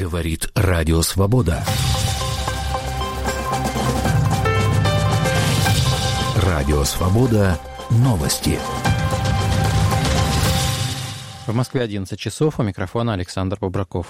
Говорит Радио Свобода. Радио Свобода. Новости. В Москве 11 часов. У микрофона Александр Бобраков.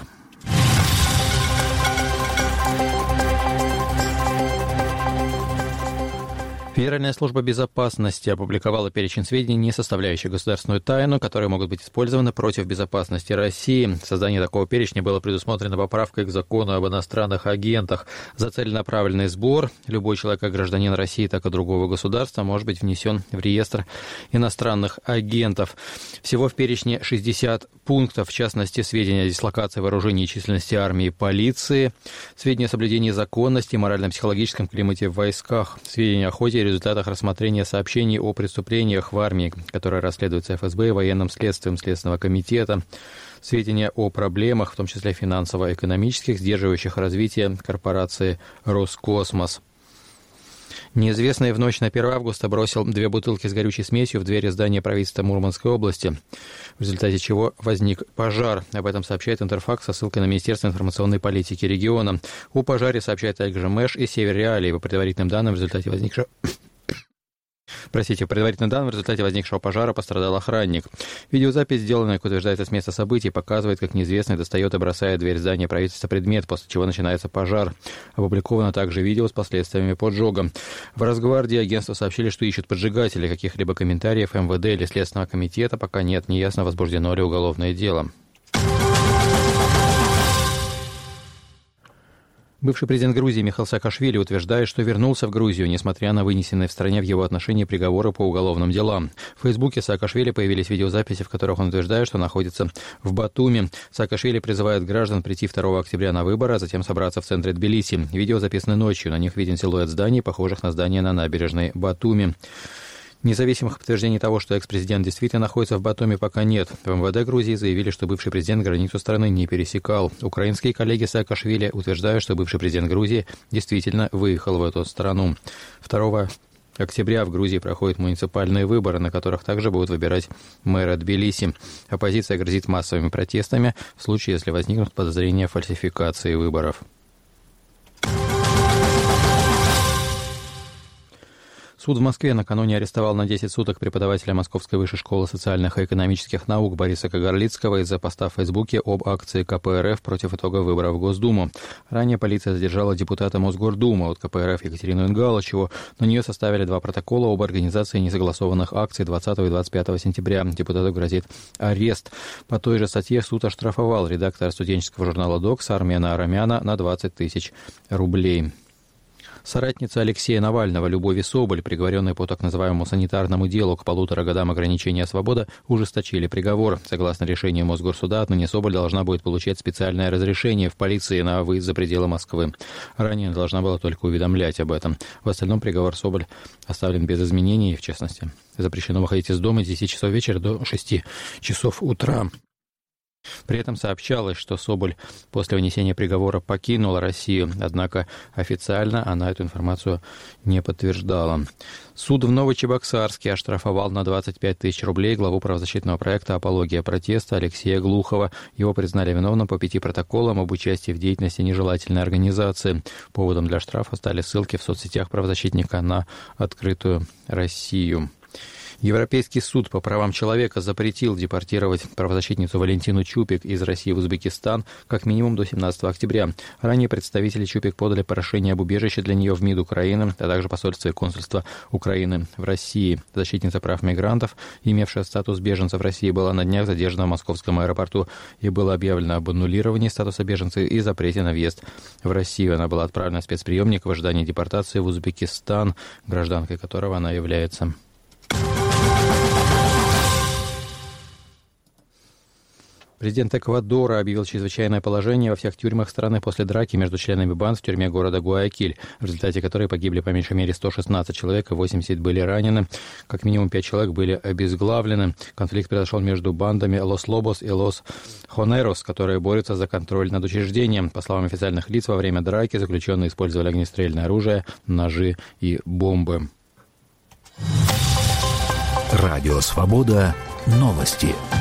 Федеральная служба безопасности опубликовала перечень сведений, не составляющих государственную тайну, которые могут быть использованы против безопасности России. Создание такого перечня было предусмотрено поправкой к закону об иностранных агентах. За целенаправленный сбор любой человек, как гражданин России, так и другого государства, может быть внесен в реестр иностранных агентов. Всего в перечне 60 пунктов, в частности, сведения о дислокации вооружений и численности армии и полиции, сведения о соблюдении законности и морально-психологическом климате в войсках, сведения о ходе и результатах рассмотрения сообщений о преступлениях в армии, которые расследуются ФСБ и военным следствием Следственного комитета, сведения о проблемах, в том числе финансово-экономических, сдерживающих развитие корпорации «Роскосмос». Неизвестный в ночь на 1 августа бросил 2 бутылки с горючей смесью в двери здания правительства Мурманской области, в результате чего возник пожар. Об этом сообщает Интерфакс со ссылкой на Министерство информационной политики региона. О пожаре сообщает Альгжемеш и Север Реалии. По предварительным данным, в результате возникшего пожара пострадал охранник. Видеозапись, сделанная, как утверждается, с места событий, показывает, как неизвестный достает и бросает в дверь здания правительства предмет, после чего начинается пожар. Опубликовано также видео с последствиями поджога. В Росгвардии агентство сообщили, что ищут поджигателей. Каких-либо комментариев МВД или Следственного комитета пока нет. Неясно, возбуждено ли уголовное дело. Бывший президент Грузии Михаил Саакашвили утверждает, что вернулся в Грузию, несмотря на вынесенные в стране в его отношении приговоры по уголовным делам. В Фейсбуке Саакашвили появились видеозаписи, в которых он утверждает, что находится в Батуми. Саакашвили призывает граждан прийти 2 октября на выборы, а затем собраться в центре Тбилиси. Видео записаны ночью, на них виден силуэт зданий, похожих на здания на набережной Батуми. Независимых подтверждений того, что экс-президент действительно находится в Батуми, пока нет. В МВД Грузии заявили, что бывший президент границу страны не пересекал. Украинские коллеги Саакашвили утверждают, что бывший президент Грузии действительно выехал в эту страну. 2 октября в Грузии проходят муниципальные выборы, на которых также будут выбирать мэра Тбилиси. Оппозиция грозит массовыми протестами в случае, если возникнут подозрения в фальсификации выборов. Суд в Москве накануне арестовал на 10 суток преподавателя Московской высшей школы социальных и экономических наук Бориса Кагарлицкого из-за поста в Фейсбуке об акции КПРФ против итогов выборов в Госдуму. Ранее полиция задержала депутата Мосгордумы от КПРФ Екатерину Ингалычеву. На нее составили 2 протокола об организации несогласованных акций 20 и 25 сентября. Депутату грозит арест. По той же статье суд оштрафовал редактора студенческого журнала «Докс» Армена Арамяна на 20 тысяч рублей. Соратница Алексея Навального Любовь Соболь, приговоренная по так называемому санитарному делу к 1,5 годам ограничения свободы, ужесточили приговор. Согласно решению Мосгорсуда, отныне Соболь должна будет получать специальное разрешение в полиции на выезд за пределы Москвы. Ранее она должна была только уведомлять об этом. В остальном приговор Соболь оставлен без изменений, в частности, запрещено выходить из дома с 10 часов вечера до 6 часов утра. При этом сообщалось, что Соболь после вынесения приговора покинула Россию, однако официально она эту информацию не подтверждала. Суд в Новочебоксарске оштрафовал на 25 тысяч рублей главу правозащитного проекта «Апология протеста» Алексея Глухова. Его признали виновным по 5 протоколам об участии в деятельности нежелательной организации. Поводом для штрафа стали ссылки в соцсетях правозащитника на «Открытую Россию». Европейский суд по правам человека запретил депортировать правозащитницу Валентину Чупик из России в Узбекистан как минимум до 17 октября. Ранее представители Чупик подали прошение об убежище для нее в МИД Украины, а также посольство и консульство Украины в России. Защитница прав мигрантов, имевшая статус беженца в России, была на днях задержана в московском аэропорту и было объявлено об аннулировании статуса беженца и запрете на въезд в Россию. Она была отправлена в спецприемник в ожидании депортации в Узбекистан, гражданкой которого она является. Президент Эквадора объявил чрезвычайное положение во всех тюрьмах страны после драки между членами банд в тюрьме города Гуаякиль, в результате которой погибли по меньшей мере 116 человек и 80 были ранены. Как минимум 5 человек были обезглавлены. Конфликт произошел между бандами Лос Лобос и Лос Хонерос, которые борются за контроль над учреждением. По словам официальных лиц, во время драки заключенные использовали огнестрельное оружие, ножи и бомбы. Радио Свобода. Новости.